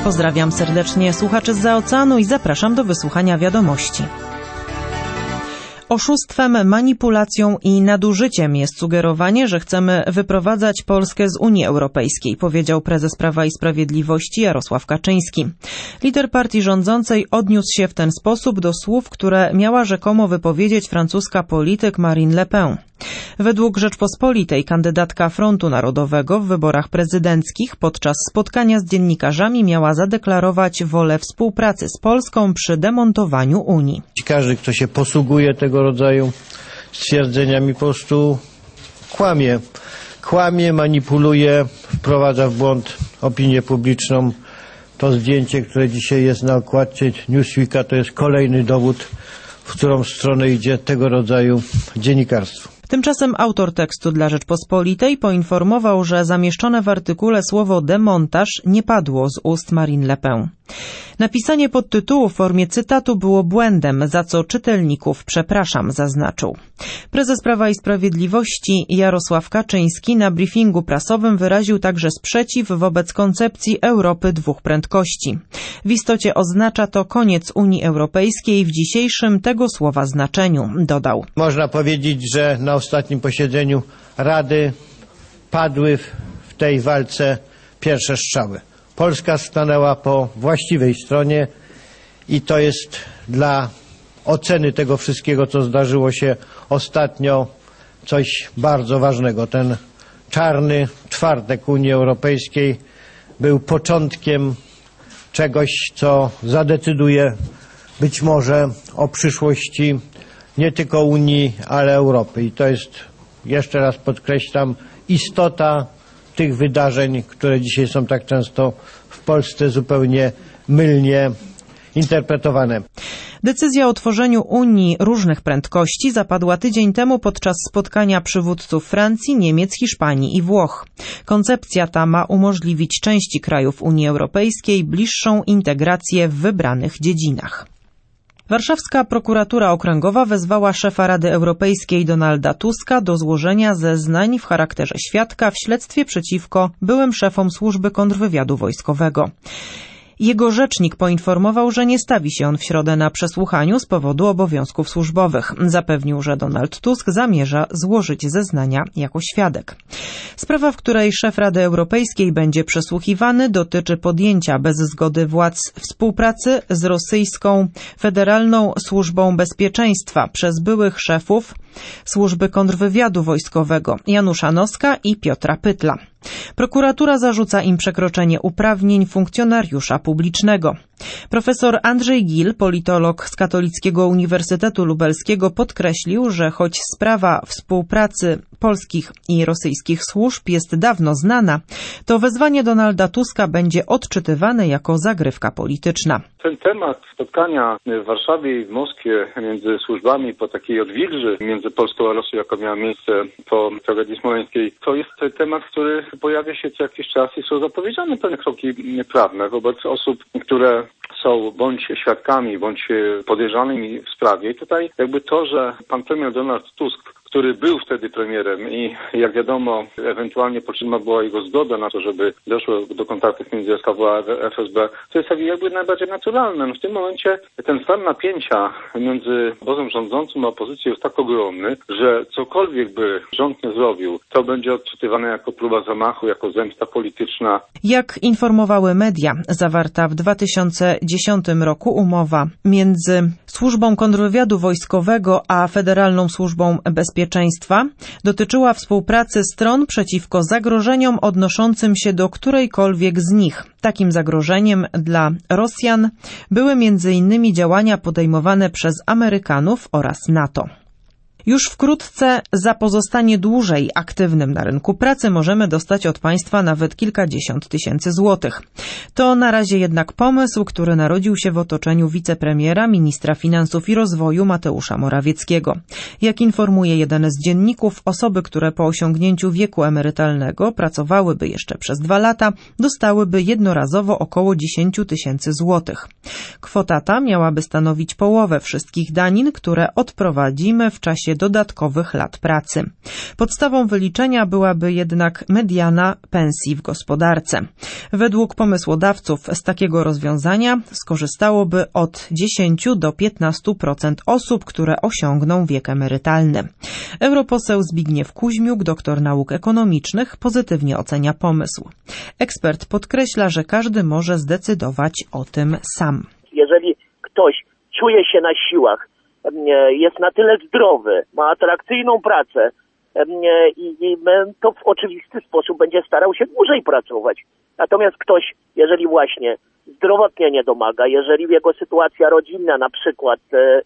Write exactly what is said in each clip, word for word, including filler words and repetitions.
Pozdrawiam serdecznie słuchaczy zza oceanu i zapraszam do wysłuchania wiadomości. Oszustwem, manipulacją i nadużyciem jest sugerowanie, że chcemy wyprowadzać Polskę z Unii Europejskiej, powiedział prezes Prawa i Sprawiedliwości Jarosław Kaczyński. Lider partii rządzącej odniósł się w ten sposób do słów, które miała rzekomo wypowiedzieć francuska polityk Marine Le Pen. Według Rzeczpospolitej kandydatka Frontu Narodowego w wyborach prezydenckich podczas spotkania z dziennikarzami miała zadeklarować wolę współpracy z Polską przy demontowaniu Unii. Każdy, kto się posługuje tego rodzaju stwierdzeniami, po prostu kłamie. Kłamie, manipuluje, wprowadza w błąd opinię publiczną. To zdjęcie, które dzisiaj jest na okładce Newsweeka, to jest kolejny dowód, w którą stronę idzie tego rodzaju dziennikarstwo. Tymczasem autor tekstu dla Rzeczpospolitej poinformował, że zamieszczone w artykule słowo demontaż nie padło z ust Marine Le Pen. Napisanie podtytułu w formie cytatu było błędem, za co czytelników przepraszam, zaznaczył. Prezes Prawa i Sprawiedliwości Jarosław Kaczyński na briefingu prasowym wyraził także sprzeciw wobec koncepcji Europy dwóch prędkości. W istocie oznacza to koniec Unii Europejskiej w dzisiejszym tego słowa znaczeniu, dodał. Można powiedzieć, że na ostatnim posiedzeniu Rady padły w tej walce pierwsze strzały. Polska stanęła po właściwej stronie i to jest dla oceny tego wszystkiego, co zdarzyło się ostatnio, coś bardzo ważnego. Ten czarny czwartek Unii Europejskiej był początkiem czegoś, co zadecyduje być może o przyszłości nie tylko Unii, ale Europy. I to jest, jeszcze raz podkreślam, istota tych wydarzeń, które dzisiaj są tak często w Polsce zupełnie mylnie interpretowane. Decyzja o tworzeniu Unii różnych prędkości zapadła tydzień temu podczas spotkania przywódców Francji, Niemiec, Hiszpanii i Włoch. Koncepcja ta ma umożliwić części krajów Unii Europejskiej bliższą integrację w wybranych dziedzinach. Warszawska prokuratura okręgowa wezwała szefa Rady Europejskiej Donalda Tuska do złożenia zeznań w charakterze świadka w śledztwie przeciwko byłym szefom służby kontrwywiadu wojskowego. Jego rzecznik poinformował, że nie stawi się on w środę na przesłuchaniu z powodu obowiązków służbowych. Zapewnił, że Donald Tusk zamierza złożyć zeznania jako świadek. Sprawa, w której szef Rady Europejskiej będzie przesłuchiwany, dotyczy podjęcia bez zgody władz współpracy z rosyjską Federalną Służbą Bezpieczeństwa przez byłych szefów służby kontrwywiadu wojskowego Janusza Noska i Piotra Pytla. Prokuratura zarzuca im przekroczenie uprawnień funkcjonariusza publicznego. Profesor Andrzej Gil, politolog z Katolickiego Uniwersytetu Lubelskiego, podkreślił, że choć sprawa współpracy polskich i rosyjskich służb jest dawno znana, to wezwanie Donalda Tuska będzie odczytywane jako zagrywka polityczna. Ten temat spotkania w Warszawie i w Moskwie między służbami po takiej odwilży między Polską a Rosją, jaka miała miejsce po tragedii smoleńskiej, to jest temat, który pojawia się co jakiś czas i są zapowiedziane pewne kroki prawne wobec osób, które są bądź świadkami, bądź podejrzanymi w sprawie. I tutaj jakby to, że pan premier Donald Tusk, który był wtedy premierem i jak wiadomo ewentualnie potrzebna była jego zgoda na to, żeby doszło do kontaktów między S K W a F S B, to jest jakby najbardziej naturalne. No w tym momencie ten stan napięcia między obozem rządzącym a opozycją jest tak ogromny, że cokolwiek by rząd nie zrobił, to będzie odczytywane jako próba zamachu, jako zemsta polityczna. Jak informowały media, zawarta w dwa tysiące dziesiątym roku umowa między Służbą Kontrwywiadu Wojskowego a Federalną Służbą Bezpieczeństwa dotyczyła współpracy stron przeciwko zagrożeniom odnoszącym się do którejkolwiek z nich. Takim zagrożeniem dla Rosjan były między innymi działania podejmowane przez Amerykanów oraz NATO. Już wkrótce za pozostanie dłużej aktywnym na rynku pracy możemy dostać od państwa nawet kilkadziesiąt tysięcy złotych. To na razie jednak pomysł, który narodził się w otoczeniu wicepremiera, ministra finansów i rozwoju Mateusza Morawieckiego. Jak informuje jeden z dzienników, osoby, które po osiągnięciu wieku emerytalnego pracowałyby jeszcze przez dwa lata, dostałyby jednorazowo około dziesięć tysięcy złotych. Kwota ta miałaby stanowić połowę wszystkich danin, które odprowadzimy w czasie pojęcie dodatkowych lat pracy. Podstawą wyliczenia byłaby jednak mediana pensji w gospodarce. Według pomysłodawców z takiego rozwiązania skorzystałoby od dziesięć do piętnastu procent osób, które osiągną wiek emerytalny. Europoseł Zbigniew Kuźmiuk, doktor nauk ekonomicznych, pozytywnie ocenia pomysł. Ekspert podkreśla, że każdy może zdecydować o tym sam. Jeżeli ktoś czuje się na siłach, jest na tyle zdrowy, ma atrakcyjną pracę i to w oczywisty sposób będzie starał się dłużej pracować. Natomiast ktoś, jeżeli właśnie zdrowotnie nie domaga, jeżeli jego sytuacja rodzinna na przykład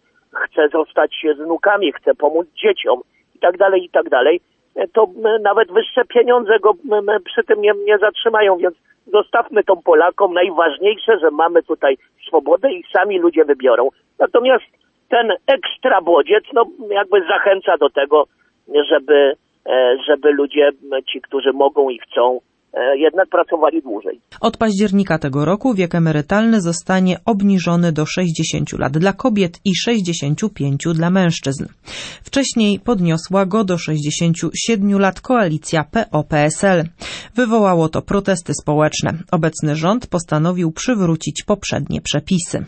chce zostać z wnukami, chce pomóc dzieciom i tak dalej, i tak dalej, to nawet wyższe pieniądze go przy tym nie, nie zatrzymają, więc zostawmy to Polakom. Najważniejsze, że mamy tutaj swobodę i sami ludzie wybiorą. Natomiast ten ekstra bodziec, no jakby zachęca do tego, żeby, żeby ludzie, ci, którzy mogą i chcą, jednak pracowali dłużej. Od października tego roku wiek emerytalny zostanie obniżony do sześćdziesięciu lat dla kobiet i sześćdziesięciu pięciu dla mężczyzn. Wcześniej podniosła go do sześćdziesięciu siedmiu lat koalicja P O P S L. Wywołało to protesty społeczne. Obecny rząd postanowił przywrócić poprzednie przepisy.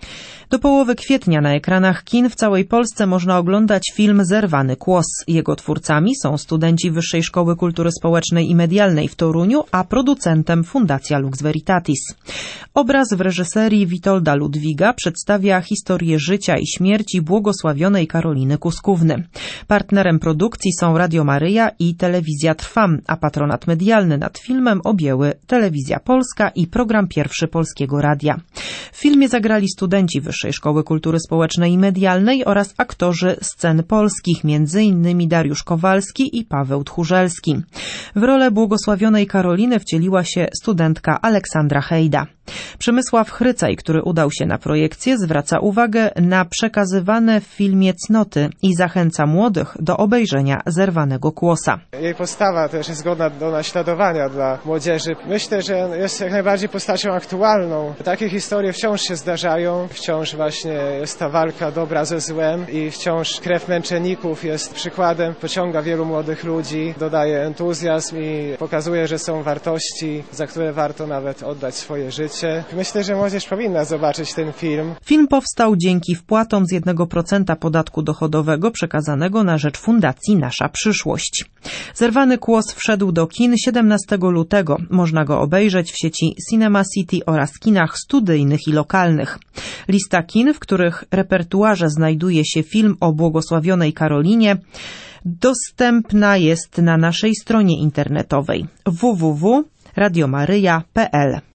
Do połowy kwietnia na ekranach kin w całej Polsce można oglądać film Zerwany Kłos. Jego twórcami są studenci Wyższej Szkoły Kultury Społecznej i Medialnej w Toruniu, a producentem Fundacja Lux Veritatis. Obraz w reżyserii Witolda Ludwiga przedstawia historię życia i śmierci błogosławionej Karoliny Kuskówny. Partnerem produkcji są Radio Maryja i Telewizja Trwam, a patronat medialny nad filmem objęły Telewizja Polska i Program Pierwszy Polskiego Radia. W filmie zagrali studenci Wyższej Szkoły Kultury Społecznej i Medialnej oraz aktorzy scen polskich, między innymi Dariusz Kowalski i Paweł Tchórzelski. W rolę błogosławionej Karoliny wcieliła się studentka Aleksandra Hejda. Przemysław Chrycaj, który udał się na projekcję, zwraca uwagę na przekazywane w filmie cnoty i zachęca młodych do obejrzenia Zerwanego Kłosa. Jej postawa też jest godna do naśladowania dla młodzieży. Myślę, że jest jak najbardziej postacią aktualną. Takie historie wciąż się zdarzają, wciąż właśnie jest ta walka dobra ze złem i wciąż krew męczenników jest przykładem, pociąga wielu młodych ludzi, dodaje entuzjazm i pokazuje, że są wartości, za które warto nawet oddać swoje życie. Myślę, że młodzież powinna zobaczyć ten film. Film powstał dzięki wpłatom z jednego procenta podatku dochodowego przekazanego na rzecz Fundacji Nasza Przyszłość. Zerwany Kłos wszedł do kin siedemnastego lutego. Można go obejrzeć w sieci Cinema City oraz kinach studyjnych i lokalnych. Lista kin, w których repertuarze znajduje się film o błogosławionej Karolinie, dostępna jest na naszej stronie internetowej w w w kropka radiomaryja kropka p l.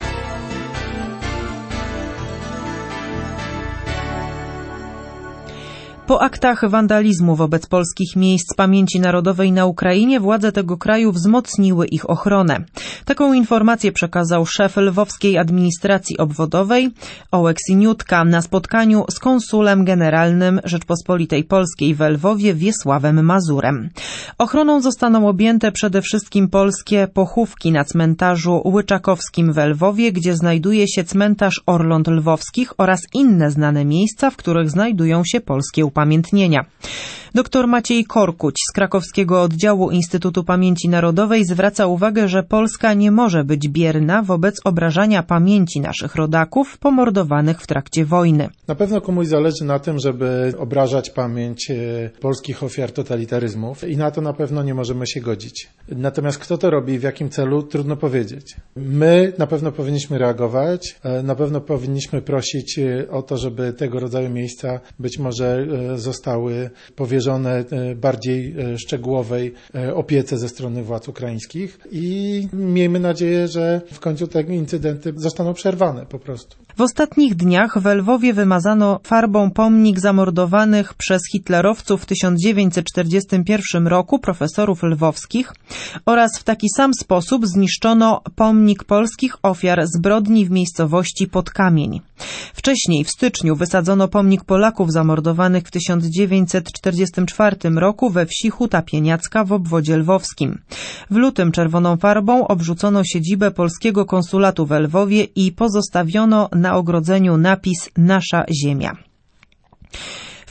Po aktach wandalizmu wobec polskich miejsc pamięci narodowej na Ukrainie władze tego kraju wzmocniły ich ochronę. Taką informację przekazał szef lwowskiej administracji obwodowej Ołek Siniutka na spotkaniu z konsulem generalnym Rzeczpospolitej Polskiej w Lwowie Wiesławem Mazurem. Ochroną zostaną objęte przede wszystkim polskie pochówki na cmentarzu Łyczakowskim w Lwowie, gdzie znajduje się cmentarz Orląt Lwowskich oraz inne znane miejsca, w których znajdują się polskie upamiętnienia. Doktor Maciej Korkuć z krakowskiego oddziału Instytutu Pamięci Narodowej zwraca uwagę, że Polska nie może być bierna wobec obrażania pamięci naszych rodaków pomordowanych w trakcie wojny. Na pewno komuś zależy na tym, żeby obrażać pamięć polskich ofiar totalitaryzmów i na to na pewno nie możemy się godzić. Natomiast kto to robi i w jakim celu, trudno powiedzieć. My na pewno powinniśmy reagować, na pewno powinniśmy prosić o to, żeby tego rodzaju miejsca być może zostały powierzone bardziej szczegółowej opiece ze strony władz ukraińskich i miejmy nadzieję, że w końcu te incydenty zostaną przerwane po prostu. W ostatnich dniach w Lwowie wymazano farbą pomnik zamordowanych przez hitlerowców w tysiąc dziewięćset czterdziestym pierwszym roku profesorów lwowskich oraz w taki sam sposób zniszczono pomnik polskich ofiar zbrodni w miejscowości Podkamień. Wcześniej w styczniu wysadzono pomnik Polaków zamordowanych w tysiąc dziewięćset czterdziestym czwartym roku we wsi Huta Pieniacka w obwodzie lwowskim. W lutym czerwoną farbą obrzucono siedzibę polskiego konsulatu w Lwowie i pozostawiono na ogrodzeniu napis Nasza Ziemia. W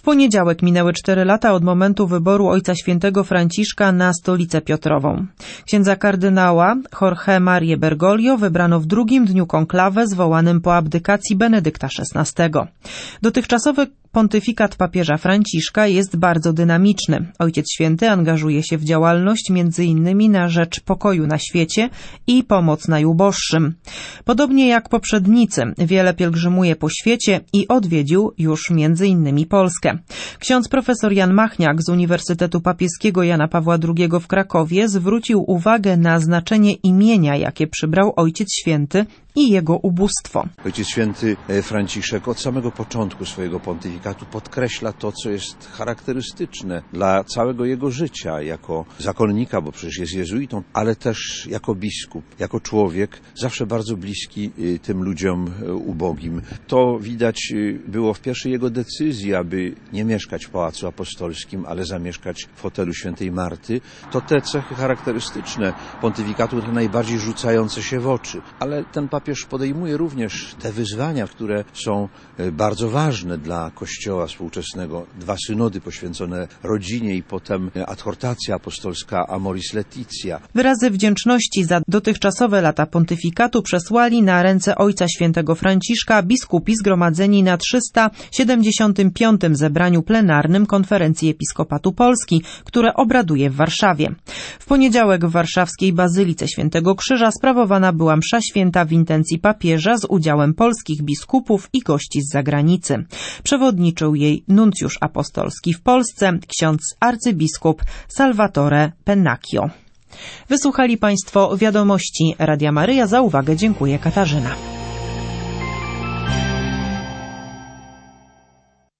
W poniedziałek minęły cztery lata od momentu wyboru Ojca Świętego Franciszka na stolicę Piotrową. Księdza kardynała Jorge Marię Bergoglio wybrano w drugim dniu konklawe zwołanym po abdykacji Benedykta szesnastego. Dotychczasowy pontyfikat papieża Franciszka jest bardzo dynamiczny. Ojciec Święty angażuje się w działalność między innymi na rzecz pokoju na świecie i pomoc najuboższym. Podobnie jak poprzednicy, wiele pielgrzymuje po świecie i odwiedził już między innymi Polskę. Ksiądz profesor Jan Machniak z Uniwersytetu Papieskiego Jana Pawła drugiego w Krakowie zwrócił uwagę na znaczenie imienia, jakie przybrał Ojciec Święty i jego ubóstwo. Ojciec Święty Franciszek od samego początku swojego pontyfikatu podkreśla to, co jest charakterystyczne dla całego jego życia, jako zakonnika, bo przecież jest jezuitą, ale też jako biskup, jako człowiek, zawsze bardzo bliski tym ludziom ubogim. To widać było w pierwszej jego decyzji, aby nie mieszkać w Pałacu Apostolskim, ale zamieszkać w hotelu Świętej Marty. To te cechy charakterystyczne pontyfikatu, te najbardziej rzucające się w oczy. Ale ten papież podejmuje również te wyzwania, które są bardzo ważne dla Kościoła współczesnego. Dwa synody poświęcone rodzinie i potem adhortacja apostolska Amoris Laetitia. Wyrazy wdzięczności za dotychczasowe lata pontyfikatu przesłali na ręce Ojca Świętego Franciszka biskupi zgromadzeni na trzysta siedemdziesiątym piątym zebraniu plenarnym Konferencji Episkopatu Polski, które obraduje w Warszawie. W poniedziałek w warszawskiej Bazylice Świętego Krzyża sprawowana była msza święta w intencji papieża z udziałem polskich biskupów i gości z zagranicy. Przewodniczył jej nuncjusz apostolski w Polsce, ksiądz arcybiskup Salvatore Pennacchio. Wysłuchali Państwo wiadomości Radia Maryja. Za uwagę dziękuję Katarzyna.